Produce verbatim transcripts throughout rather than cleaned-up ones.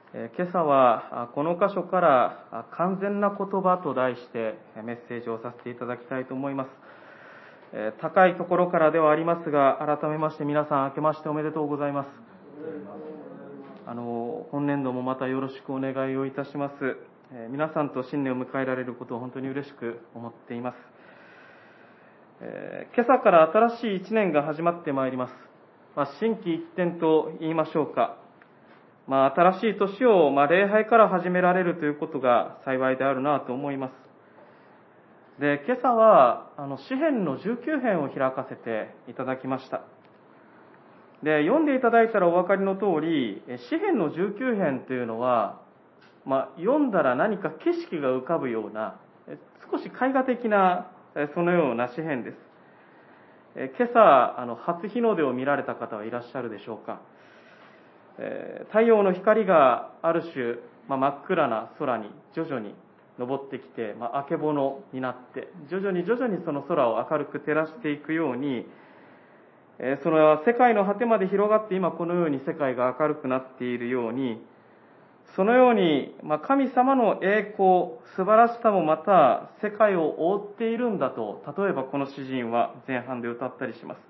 えー今朝はあこの箇所からあ完全な言葉と題してえーメッセージをさせていただきたいと思います。えー高いところからではありますが、改めまして皆さん明けましておめでとうございます。あの本年度もまたよろしくお願いをいたします。えー皆さんと新年を迎えられることを本当に嬉しく思っています。えー今朝から新しい一年が始まってまいります。まあ、心機一転と言いましょうか。まあ、新しい年を、まあ、礼拝から始められるということが幸いであるなと思います。で、今朝は、あの、詩編のじゅうきゅう編を開かせていただきました。で、読んでいただいたらお分かりの通り、詩編のじゅうきゅう編というのは、まあ、読んだら何か景色が浮かぶような、少し絵画的な、そのような詩編です。今朝、あの、初日の出を見られた方はいらっしゃるでしょうか。太陽の光がある種、まあ、真っ暗な空に徐々に昇ってきて、まあ、あけぼのになって徐々に徐々にその空を明るく照らしていくように、それは世界の果てまで広がって今このように世界が明るくなっているように、そのように、まあ、神様の栄光、素晴らしさもまた世界を覆っているんだと、例えばこの詩人は前半で歌ったりします。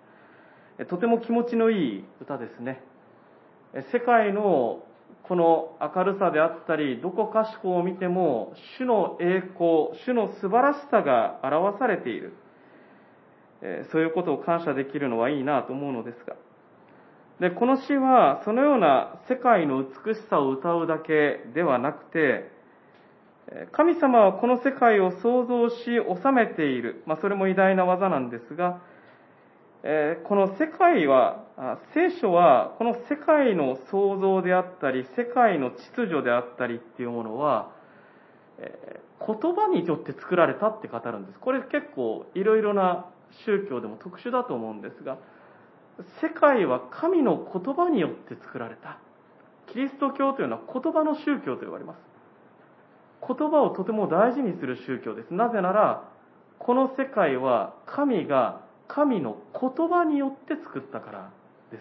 とても気持ちのいい歌ですね。世界のこの明るさであったり、どこかしこを見ても、主の栄光、主の素晴らしさが表されている。そういうことを感謝できるのはいいなと思うのですが。で、この詩は、そのような世界の美しさを歌うだけではなくて、神様はこの世界を創造し治めている。まあ、それも偉大な技なんですが、この世界は、聖書はこの世界の創造であったり、世界の秩序であったりっていうものは、言葉によって作られたって語るんです。これ結構いろいろな宗教でも特殊だと思うんですが、世界は神の言葉によって作られた。キリスト教というのは言葉の宗教と呼ばれます。言葉をとても大事にする宗教です。なぜなら、この世界は神が神の言葉によって作ったからです。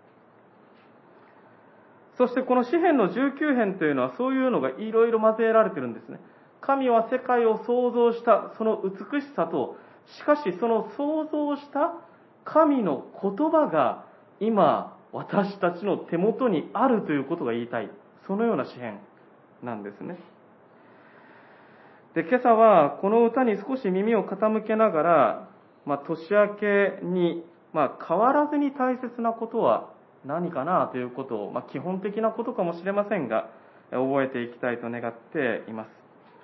そしてこの詩編のじゅうきゅう編というのはそういうのがいろいろ混ぜられてるんですね。神は世界を創造したその美しさと、しかしその創造した神の言葉が今私たちの手元にあるということが言いたい。そのような詩編なんですね。で、今朝はこの歌に少し耳を傾けながら、まあ、年明けに、まあ、変わらずに大切なことは何かなということを、まあ、基本的なことかもしれませんが、覚えていきたいと願っています。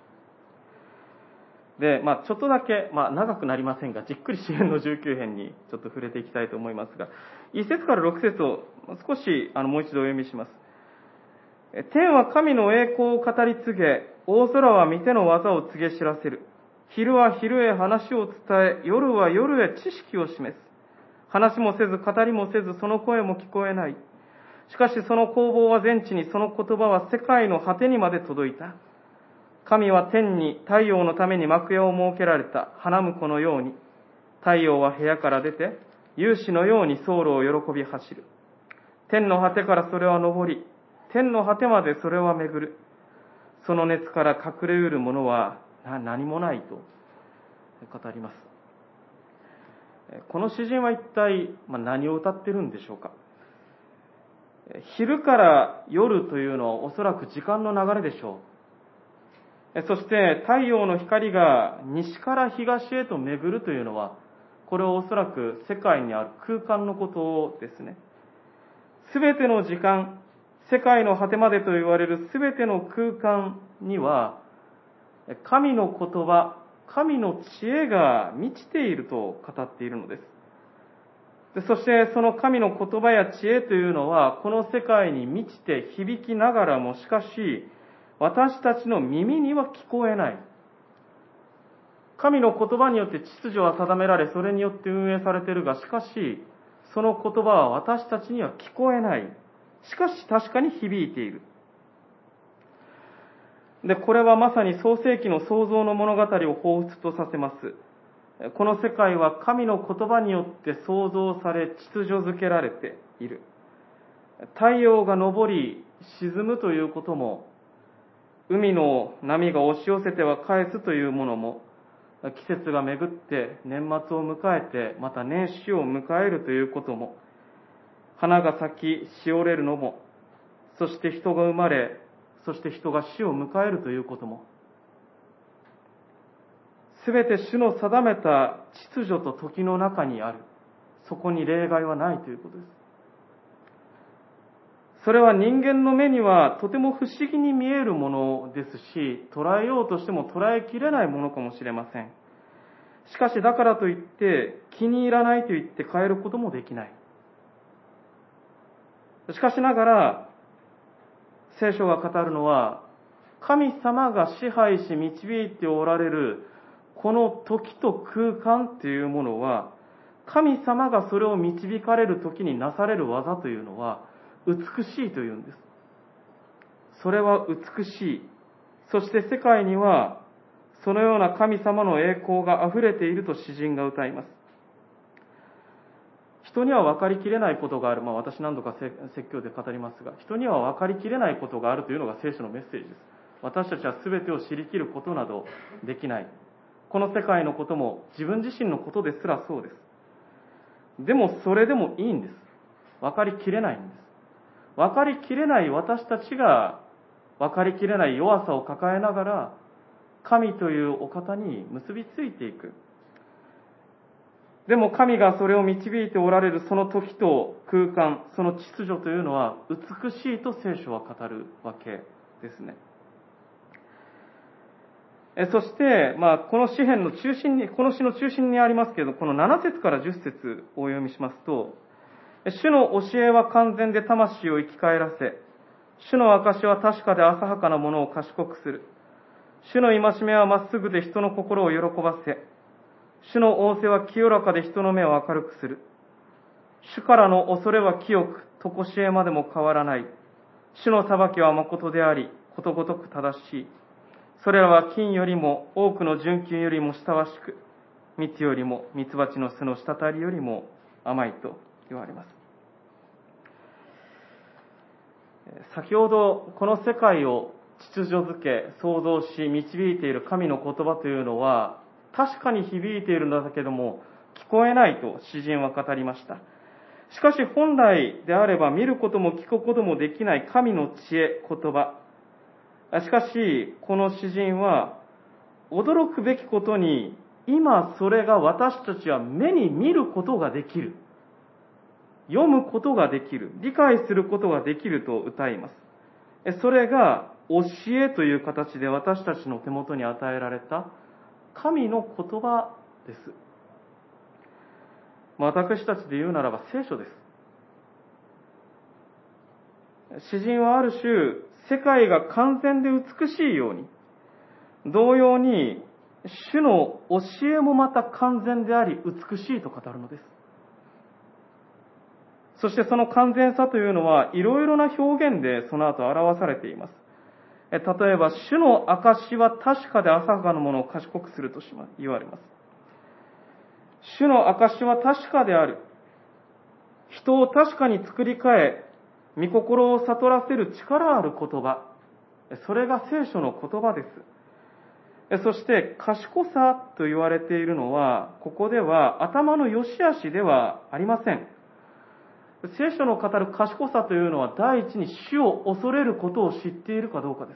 で、まあ、ちょっとだけ、まあ、長くなりませんが、じっくり詩編のじゅうきゅう編にちょっと触れていきたいと思いますが、いち節からろく節を少しあのもう一度お読みします。天は神の栄光を語り継げ、大空は御手の技を告げ知らせる。昼は昼へ話を伝え、夜は夜へ知識を示す。話もせず、語りもせず、その声も聞こえない。しかしその攻防は全地に、その言葉は世界の果てにまで届いた。神は天に太陽のために幕屋を設けられた花婿のように、太陽は部屋から出て、勇士のように走路を喜び走る。天の果てからそれは昇り、天の果てまでそれは巡る。その熱から隠れうるものは何もないと語ります。この詩人は一体何を歌っているんでしょうか。昼から夜というのはおそらく時間の流れでしょう。そして太陽の光が西から東へと巡るというのは、これはおそらく世界にある空間のことですね。すべての時間、世界の果てまでと言われるすべての空間には、神の言葉、神の知恵が満ちていると語っているのです。そしてその神の言葉や知恵というのは、この世界に満ちて響きながらも、しかし、私たちの耳には聞こえない。神の言葉によって秩序は定められ、それによって運営されているが、しかし、その言葉は私たちには聞こえない。しかし確かに響いている。で、これはまさに創世記の創造の物語を彷彿とさせます。この世界は神の言葉によって創造され、秩序づけられている。太陽が昇り、 沈むということも、海の波が押し寄せては返すというものも、季節が巡って年末を迎えて、また年始を迎えるということも、花が咲き、しおれるのも、そして人が生まれ、そして人が死を迎えるということも、すべて主の定めた秩序と時の中にある。そこに例外はないということです。それは人間の目にはとても不思議に見えるものですし、捉えようとしても捉えきれないものかもしれません。しかしだからといって気に入らないと言って変えることもできない。しかしながら聖書が語るのは、神様が支配し導いておられるこの時と空間というものは、神様がそれを導かれる時になされる技というのは美しいというんです。それは美しい。そして世界にはそのような神様の栄光があふれていると詩人が歌います。人には分かりきれないことがある。まあ私何度か説教で語りますが、人には分かりきれないことがあるというのが聖書のメッセージです。私たちは全てを知りきることなどできない。この世界のことも自分自身のことですらそうです。でもそれでもいいんです。分かりきれないんです。分かりきれない私たちが分かりきれない弱さを抱えながら神というお方に結びついていく。でも神がそれを導いておられるその時と空間、その秩序というのは美しいと聖書は語るわけですね。そして、まあ、この詩篇の中心に、この詩の中心にありますけれど、このなな節からじゅっ節をお読みしますと、主の教えは完全で魂を生き返らせ、主の証は確かで浅はかなものを賢くする。主の戒めはまっすぐで人の心を喜ばせ、主の仰せは清らかで人の目を明るくする。主からの恐れは清く、とこしえまでも変わらない。主の裁きは誠であり、ことごとく正しい。それらは金よりも多くの純金よりも親しく、蜜よりも蜜蜂の巣の滴りよりも甘いと言われます。先ほどこの世界を秩序づけ、創造し導いている神の言葉というのは確かに響いているのだけども聞こえないと詩人は語りました。しかし本来であれば見ることも聞くこともできない神の知恵、言葉。しかし、この詩人は、驚くべきことに、今それが私たちは目に見ることができる。読むことができる。理解することができると歌います。それが、教えという形で私たちの手元に与えられた、神の言葉です。私たちで言うならば聖書です。詩人はある種、世界が完全で美しいように、同様に、主の教えもまた完全であり、美しいと語るのです。そしてその完全さというのは、いろいろな表現でその後表されています。例えば、主の証は確かで浅はかなものを賢くすると言われます。主の証は確かである。人を確かに作り変え、御心を悟らせる力ある言葉。それが聖書の言葉です。そして、賢さと言われているのは、ここでは頭の良し悪しではありません。聖書の語る賢さというのは、第一に主を恐れることを知っているかどうかです。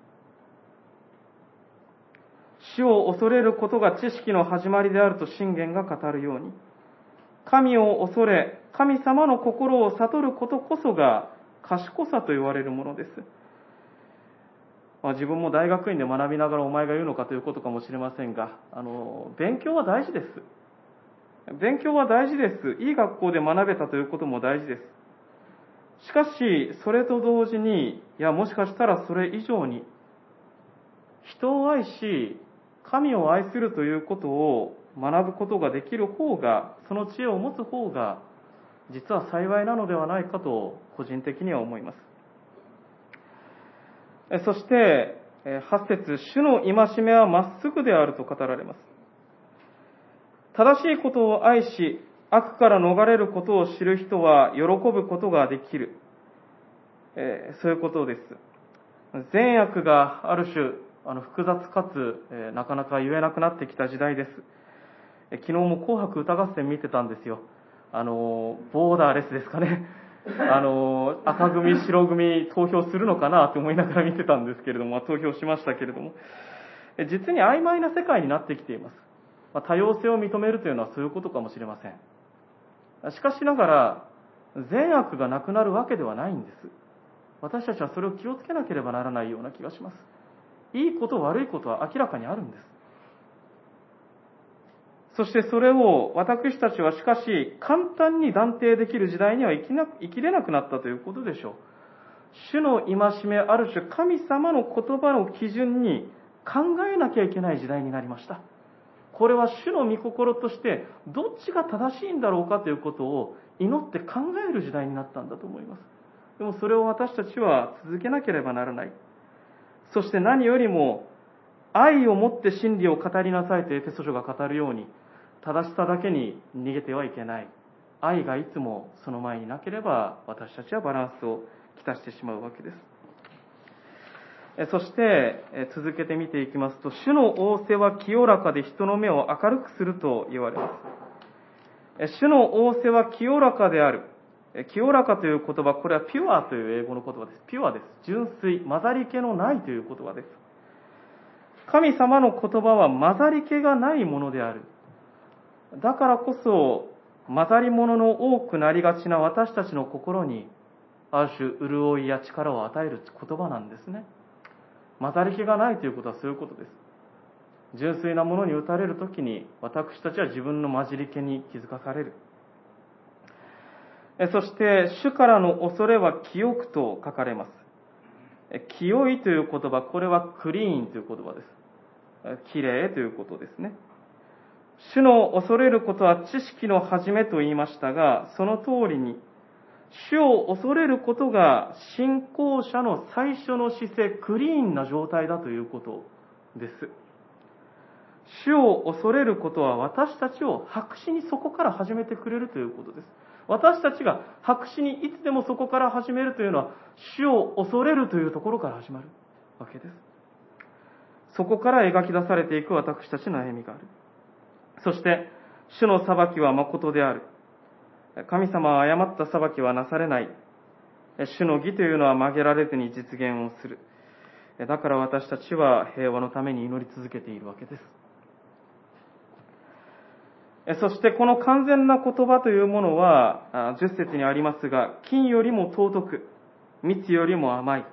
主を恐れることが知識の始まりであると箴言が語るように、神を恐れ、神様の心を悟ることこそが賢さと言われるものです。まあ、自分も大学院で学びながらお前が言うのかということかもしれませんが、あの、勉強は大事です。勉強は大事です。いい学校で学べたということも大事です。しかし、それと同時に、いや、もしかしたらそれ以上に、人を愛し、神を愛するということを学ぶことができる方が、その知恵を持つ方が、実は幸いなのではないかと、個人的には思います。そして、はち節、主の戒めはまっすぐであると語られます。正しいことを愛し、悪から逃れることを知る人は喜ぶことができる。 えー、そういうことです。善悪がある種あの複雑かつ、えー、なかなか言えなくなってきた時代です。えー、昨日も紅白歌合戦見てたんですよ。あのボーダーレスですかね。あの赤組白組投票するのかなと思いながら見てたんですけれども、投票しましたけれども、えー、実に曖昧な世界になってきています。まあ、多様性を認めるというのはそういうことかもしれません。しかしながら善悪がなくなるわけではないんです。私たちはそれを気をつけなければならないような気がします。いいこと悪いことは明らかにあるんです。そしてそれを私たちはしかし簡単に断定できる時代には生きな、生きれなくなったということでしょう。主の戒め、ある種神様の言葉の基準に考えなきゃいけない時代になりました。これは主の御心としてどっちが正しいんだろうかということを祈って考える時代になったんだと思います。でもそれを私たちは続けなければならない。そして何よりも愛をもって真理を語りなさいとエペソ書が語るように、正しさだけに逃げてはいけない。愛がいつもその前になければ私たちはバランスをきたしてしまうわけです。そして続けて見ていきますと、主の仰せは清らかで人の目を明るくすると言われます。主の仰せは清らかである。清らかという言葉、これはピュアという英語の言葉です。ピュアです。純粋、混ざり気のないという言葉です。神様の言葉は混ざり気がないものである。だからこそ、混ざり物の多くなりがちな私たちの心に、ある種潤いや力を与える言葉なんですね。混ざり気がないということはそういうことです。純粋なものに打たれるときに、私たちは自分の混じり気に気づかされる。そして、主からの恐れは清くと書かれます。清いという言葉、これはクリーンという言葉です。きれいということですね。主の恐れることは知識の始めと言いましたが、その通りに、主を恐れることが信仰者の最初の姿勢、クリーンな状態だということです。主を恐れることは私たちを白紙にそこから始めてくれるということです。私たちが白紙にいつでもそこから始めるというのは、主を恐れるというところから始まるわけです。そこから描き出されていく私たちの歩みがある。そして、主の裁きは誠である。神様は誤った裁きはなされない。主の義というのは曲げられずに実現をする。だから私たちは平和のために祈り続けているわけです。そしてこの完全な言葉というものは、じゅっ節にありますが、金よりも尊く、蜜よりも甘い。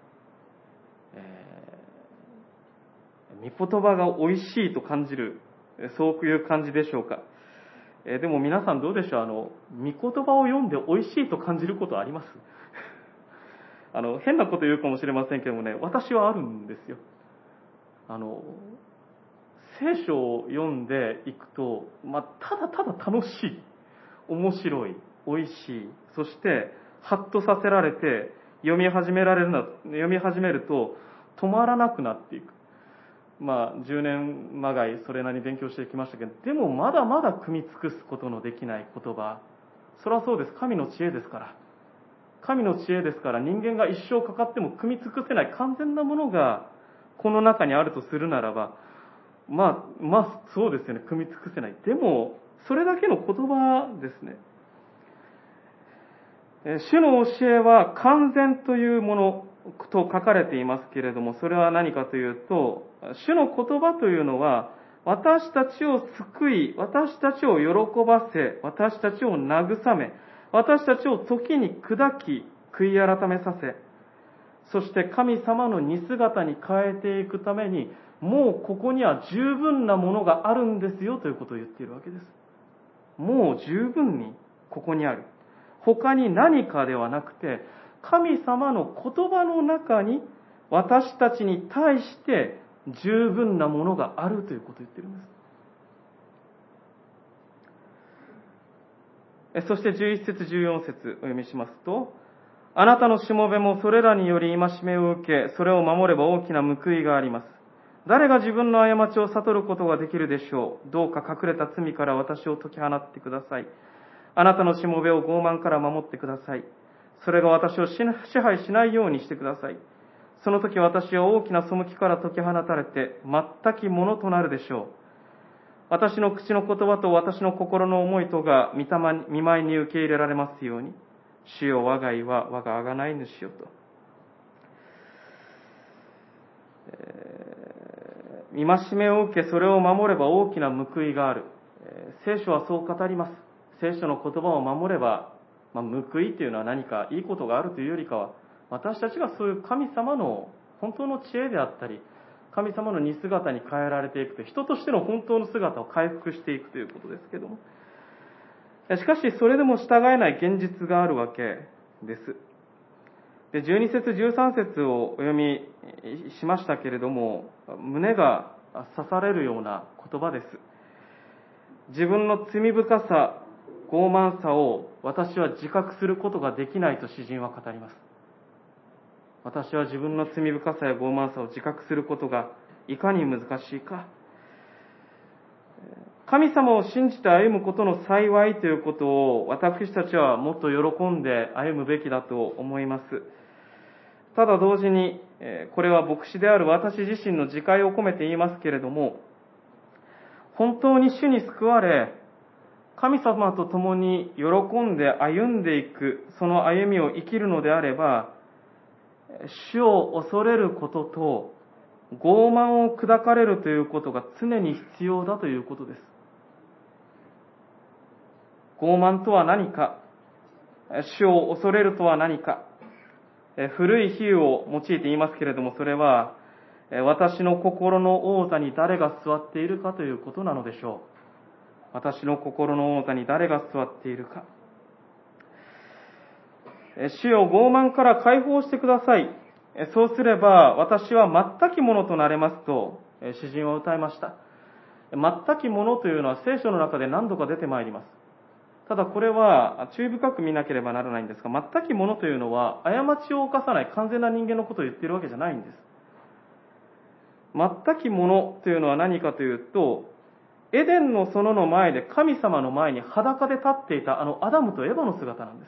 えー、御言葉が美味しいと感じる、そういう感じでしょうか。えー、でも皆さんどうでしょう。あの、御言葉を読んで美味しいと感じることありますあの、変なこと言うかもしれませんけどもね、私はあるんですよ。あの、聖書を読んでいくと、まあ、ただただ楽しい、面白い、美味しい、そしてハッとさせられて読み始められるな読み始めると止まらなくなっていく。まあじゅうねんまがいそれなりに勉強してきましたけど、でもまだまだ汲み尽くすことのできない言葉。それはそうです。神の知恵ですから。神の知恵ですから、人間が一生かかっても汲み尽くせない完全なものがこの中にあるとするならば、まあ、まあ、そうですよね。汲み尽くせない。でも、それだけの言葉ですね。主の教えは完全というものと書かれていますけれども、それは何かというと、主の言葉というのは、私たちを救い、私たちを喜ばせ、私たちを慰め、私たちを時に砕き、悔い改めさせ、そして神様の似姿に変えていくために、もうここには十分なものがあるんですよということを言っているわけです。もう十分にここにある。他に何かではなくて、神様の言葉の中に私たちに対して十分なものがあるということを言っているんです。そしてじゅういち節じゅうよん節お読みしますと、あなたのしもべもそれらにより戒めを受け、それを守れば大きな報いがあります。誰が自分の過ちを悟ることができるでしょう。どうか隠れた罪から私を解き放ってください。あなたのしもべを傲慢から守ってください。 それが私を支配しないようにしてください。その時私は大きな背きから解き放たれて、全きものとなるでしょう。私の口の言葉と私の心の思いとが御霊見舞いに受け入れられますように。主よ、我が意は我が贖い主よと。えー、戒めを受け、それを守れば大きな報いがある。えー、聖書はそう語ります。聖書の言葉を守れば、まあ、報いというのは何かいいことがあるというよりかは、私たちがそういう神様の本当の知恵であったり、神様の似姿に変えられていくという、人としての本当の姿を回復していくということですけれども、しかしそれでも従えない現実があるわけです。で、じゅうに節じゅうさん節をお読みしましたけれども、胸が刺されるような言葉です。自分の罪深さ、傲慢さを私は自覚することができないと詩人は語ります。私は自分の罪深さや傲慢さを自覚することがいかに難しいか。神様を信じて歩むことの幸いということを私たちはもっと喜んで歩むべきだと思います。ただ同時に、これは牧師である私自身の自戒を込めて言いますけれども、本当に主に救われ、神様と共に喜んで歩んでいく、その歩みを生きるのであれば、主を恐れることと傲慢を砕かれるということが常に必要だということです。傲慢とは何か、主を恐れるとは何か、古い比喩を用いて言いますけれども、それは私の心の王座に誰が座っているかということなのでしょう。私の心の王座に誰が座っているか。主よ、傲慢から解放してください。そうすれば私は全きものとなれますと詩人は歌いました。全きものというのは聖書の中で何度か出てまいります。ただこれは注意深く見なければならないんですが、全きものというのは過ちを犯さない完全な人間のことを言っているわけじゃないんです。全きものというのは何かというと、エデンの園の前で神様の前に裸で立っていたあのアダムとエバの姿なんです。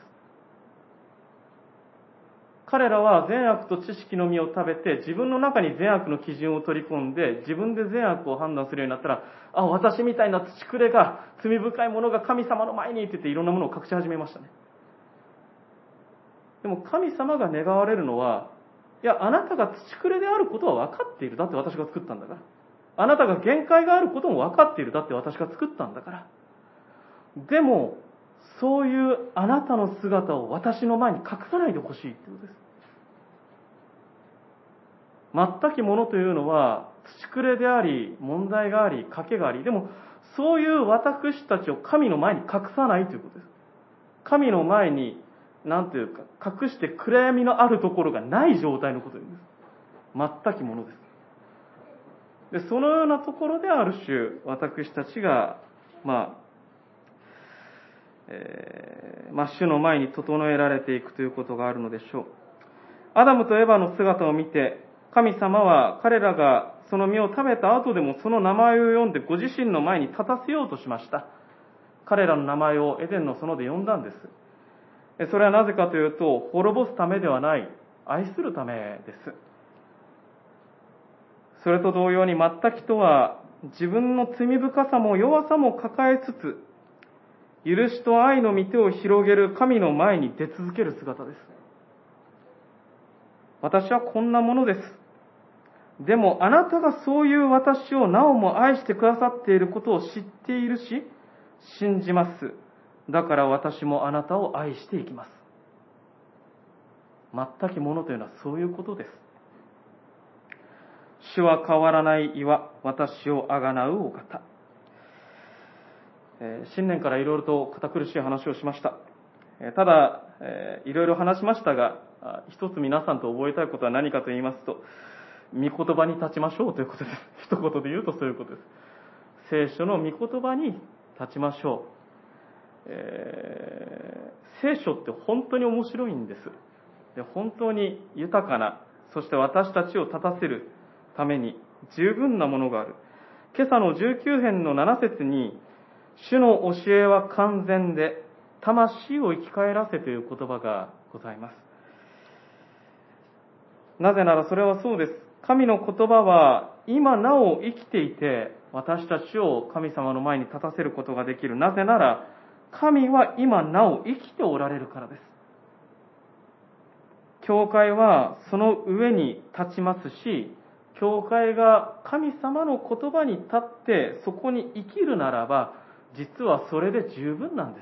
彼らは善悪と知識の実を食べて、自分の中に善悪の基準を取り込んで、自分で善悪を判断するようになったら、あ、私みたいな土くれが、罪深い者が神様の前にって言っていろんなものを隠し始めましたね。でも神様が願われるのは、いや、あなたが土くれであることは分かっている。だって私が作ったんだから。あなたが限界があることも分かっている。だって私が作ったんだから。でも、そういうあなたの姿を私の前に隠さないでほしいということです。全きものというのは土くれであり、問題があり、賭けがあり、でもそういう私たちを神の前に隠さないということです。神の前に何というか隠して暗闇のあるところがない状態のことです。全きものです。でそのようなところである種私たちがまあえーまあ、主の前に整えられていくということがあるのでしょう。アダムとエバの姿を見て、神様は彼らがその実を食べた後でもその名前を読んでご自身の前に立たせようとしました。彼らの名前をエデンの園で呼んだんです。それはなぜかというと、滅ぼすためではない、愛するためです。それと同様に全きとは、自分の罪深さも弱さも抱えつつ、許しと愛の御手を広げる神の前に出続ける姿です。私はこんなものです。でもあなたがそういう私をなおも愛してくださっていることを知っているし、信じます。だから私もあなたを愛していきます。全きものというのはそういうことです。主は変わらない岩、私をあがなうお方。新年からいろいろと堅苦しい話をしました。ただ、いろいろ話しましたが、一つ皆さんと覚えたいことは何かと言いますと、御言葉に立ちましょうということです。一言で言うとそういうことです。聖書の御言葉に立ちましょう。えー、聖書って本当に面白いんです。で、本当に豊かな、そして私たちを立たせるために十分なものがある。今朝のじゅうきゅう編のなな節に、主の教えは完全で、魂を生き返らせという言葉がございます。なぜならそれはそうです。神の言葉は今なお生きていて、私たちを神様の前に立たせることができる。なぜなら、神は今なお生きておられるからです。教会はその上に立ちますし、教会が神様の言葉に立ってそこに生きるならば、実はそれで十分なんです。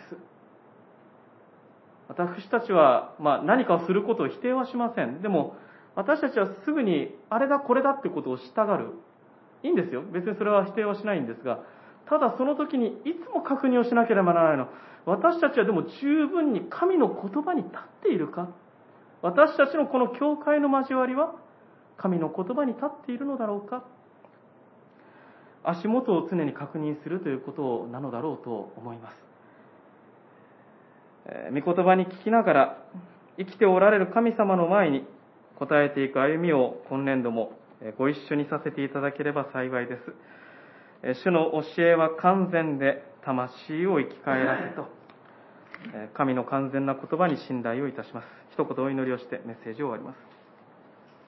私たちは、まあ、何かをすることを否定はしません。でも、私たちはすぐにあれだこれだってことをしたがる。いいんですよ。別にそれは否定はしないんですが、ただその時にいつも確認をしなければならないの。私たちはでも十分に神の言葉に立っているか。私たちのこの教会の交わりは神の言葉に立っているのだろうか。足元を常に確認するということなのだろうと思います。えー、御言葉に聞きながら生きておられる神様の前に応えていく歩みを今年度もご一緒にさせていただければ幸いです。えー、主の教えは完全で魂を生き返らせと、えー、神の完全な言葉に信頼をいたします。一言お祈りをしてメッセージを終わります。